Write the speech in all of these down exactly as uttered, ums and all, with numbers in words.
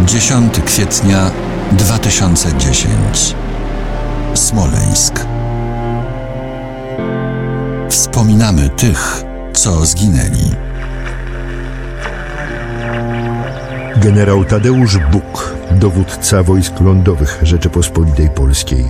dziesiątego kwietnia dwa tysiące dziesiątego. Smoleńsk. Wspominamy tych, co zginęli. Generał Tadeusz Buk, dowódca wojsk lądowych Rzeczypospolitej Polskiej.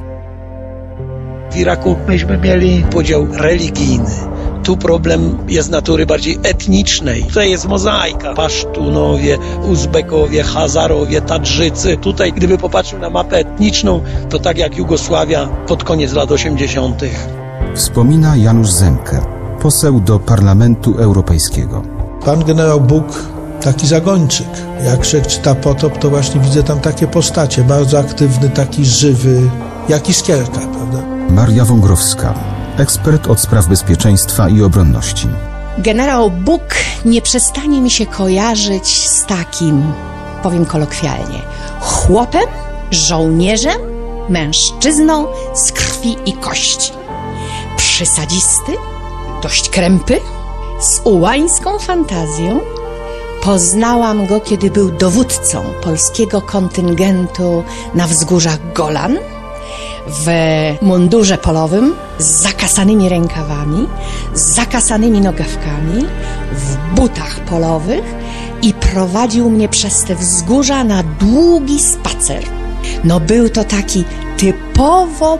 W Iraku myśmy mieli podział religijny. Tu problem jest natury bardziej etnicznej. Tutaj jest mozaika. Pasztunowie, Uzbekowie, Hazarowie, Tadżycy. Tutaj, gdyby popatrzył na mapę etniczną, to tak jak Jugosławia pod koniec lat osiemdziesiątych. Wspomina Janusz Zemke, poseł do Parlamentu Europejskiego. Pan generał Buk, taki zagończyk. Jak człowiek czyta Potop, to właśnie widzę tam takie postacie. Bardzo aktywny, taki żywy, jak Iskierka, prawda? Maria Wągrowska, ekspert od spraw bezpieczeństwa i obronności. Generał Buk nie przestanie mi się kojarzyć z takim, powiem kolokwialnie, chłopem, żołnierzem, mężczyzną z krwi i kości. Przysadzisty, dość krępy, z ułańską fantazją. Poznałam go, kiedy był dowódcą polskiego kontyngentu na wzgórzach Golan, w mundurze polowym, z zakasanymi rękawami, z zakasanymi nogawkami, w butach polowych i prowadził mnie przez te wzgórza na długi spacer. No był to taki typowo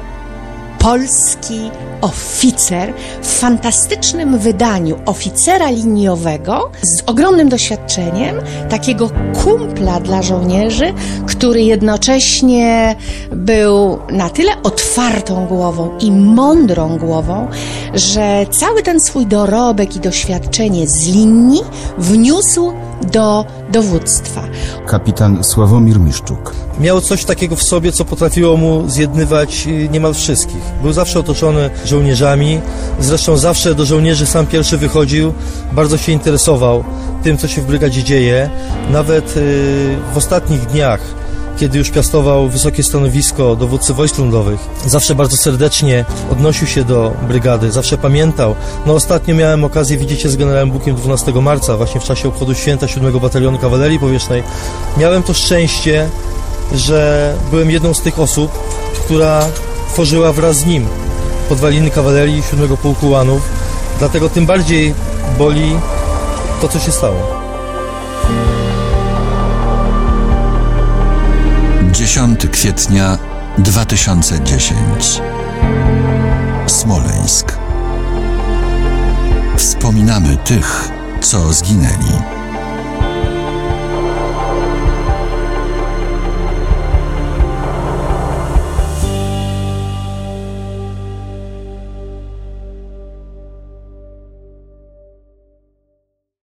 polski oficer w fantastycznym wydaniu oficera liniowego z ogromnym doświadczeniem, takiego kumpla dla żołnierzy, który jednocześnie był na tyle otwartą głową i mądrą głową, że cały ten swój dorobek i doświadczenie z linii wniósł do dowództwa. Kapitan Sławomir Miszczuk. Miał coś takiego w sobie, co potrafiło mu zjednywać niemal wszystkich. Był zawsze otoczony żołnierzami, zresztą zawsze do żołnierzy sam pierwszy wychodził, bardzo się interesował tym, co się w brygadzie dzieje. Nawet w ostatnich dniach, kiedy już piastował wysokie stanowisko dowódcy wojsk lądowych, zawsze bardzo serdecznie odnosił się do brygady, zawsze pamiętał. No ostatnio miałem okazję widzieć się z generałem Bukiem dwunastego marca, właśnie w czasie obchodu święta siódmego Batalionu Kawalerii Powietrznej. Miałem to szczęście, że byłem jedną z tych osób, która tworzyła wraz z nim podwaliny kawalerii siódmego Pułku Ułanów. Dlatego tym bardziej boli to, co się stało. dziesiątego kwietnia dwa tysiące dziesiątego. Smoleńsk. Wspominamy tych, co zginęli.